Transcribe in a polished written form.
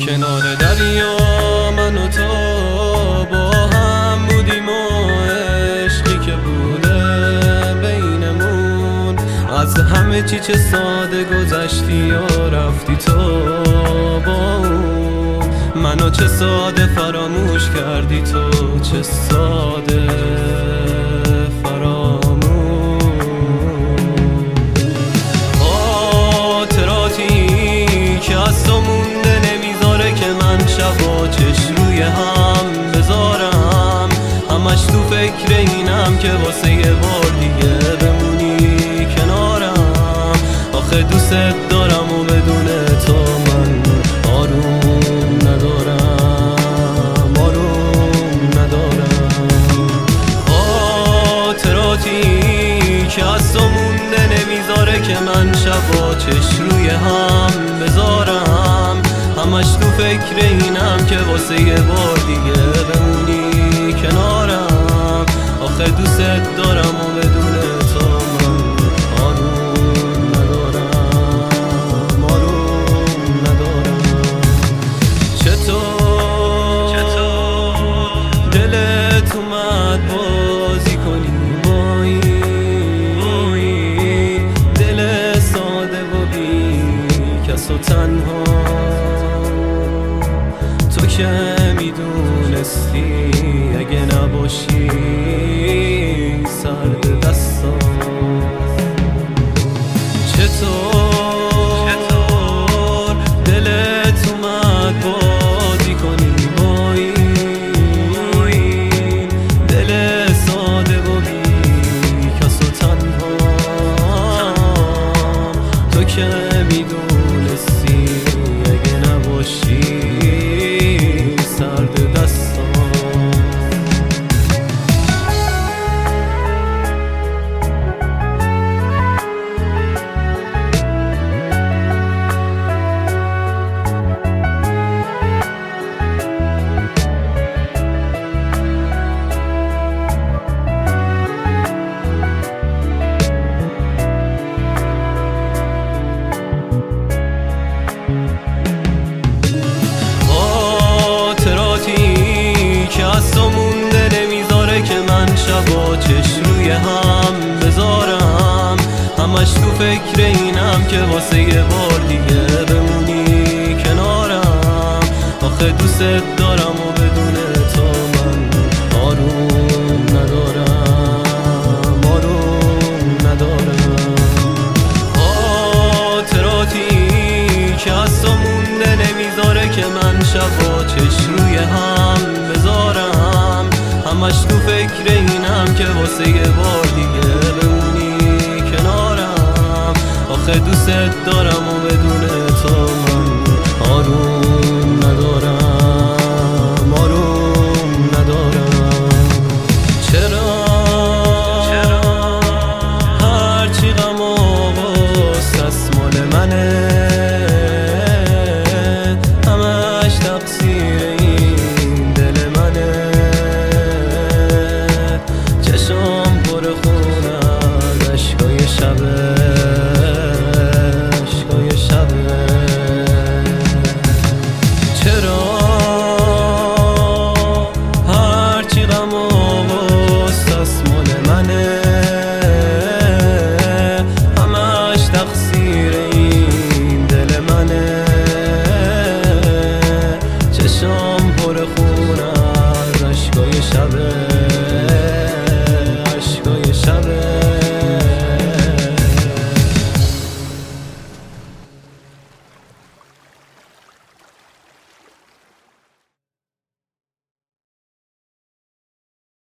کنار دریا من و تو با هم بودیم و عشقی که بوده بینمون از همه چی چه ساده گذشتی و رفتی تو با اون منو چه ساده فراموش کردی تو چه ساده فراموش خاطراتی که از تو مونده نمیذاره که من شبا چشم روی هم بذارم همش تو فکر اینم که واسه یه بار دیگه بمونی کنارم آخه دوست دارم و بدون تو من آروم ندارم آروم ندارم خاطراتی که از تو مونده نمیذاره که من شبا چشم روی هم بذارم همش تو فکر اینم که واسه یه بار دیگه بمونی کنارم آخه دوست دارم و بدون تو من آروم ندارم آروم ندارم چطور دلت اومد بازی کنی با این دل ساده و بی کس و تنها تو که میدونستی اگه نباشی سرد دستان چطور دلت اومد بازی کنی با این دل ساده و بی کس و تنها تو که میدونستی اگه نباشی سرد دستان شبا چشم روی هم بذارم همش تو فکر اینم که واسه یه بار دیگه بمونی کنارم آخه دوست دارم و بدون تو من آروم ندارم آروم ندارم خاطراتی که از تو مونده نمیذاره که من شبا چشم روی هم بذارم همش تو فکر اینم که واسه یه بار